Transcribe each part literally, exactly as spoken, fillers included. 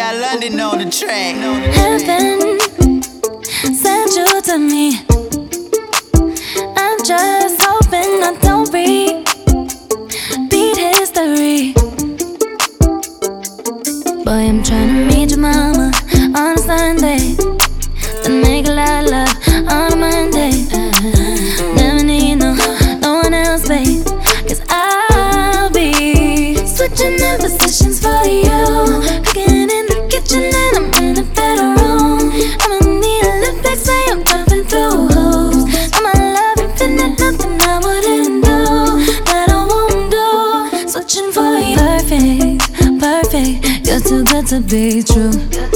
Got London on the track. Heaven sent you to me. I'm just hoping I don't repeat history. Boy, I'm trying to meet your mama on a Sunday, then make a lot of love on a Monday. Never need no, no one else, babe, 'cause I'll be switching up positions for you. Cooking in the kitchen and I'm in the bedroom. I'ma need a lip fix, say I'm jumping through hoops. I'm my love infinite, nothing I wouldn't do, that I won't do. Switching for you. Perfect, perfect, you're too good to be true.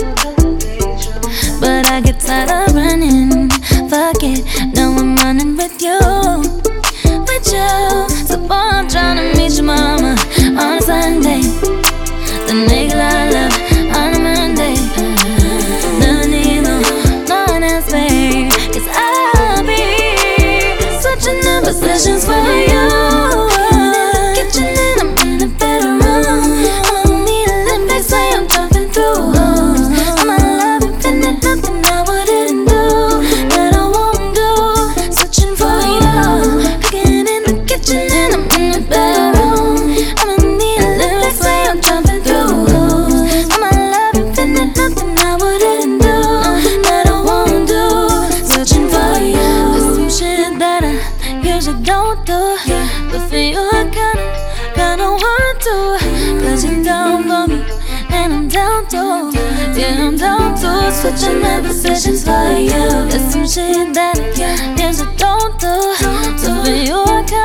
But I get tired of running, fuck it, now I'm running with you, with you. So boy, I'm tryna meet your mama on a Sunday, then make a lot of love on a Monday. Never need no, no one else, babe, 'cause I'll be switching up positions for you. Kitchen and I'm in the bedroom. I need a lip fix, say I'm jumping through holes. I'm my love infinite, nothing I wouldn't do, that I won't do. Switching for you. Cooking in the kitchen and I'm in the bedroom. I'ma need a lip fix, say I'm jumping through holes. I'm my love infinite, nothing I wouldn't do, that I won't do. Switching for you. There's some shit that I usually don't do, but for you I kinda, kinda want to. 'Cause you're down for me and I'm down too. Yeah, I'm down to switching up positions for you. There's some shit that I usually don't do, so for you I kinda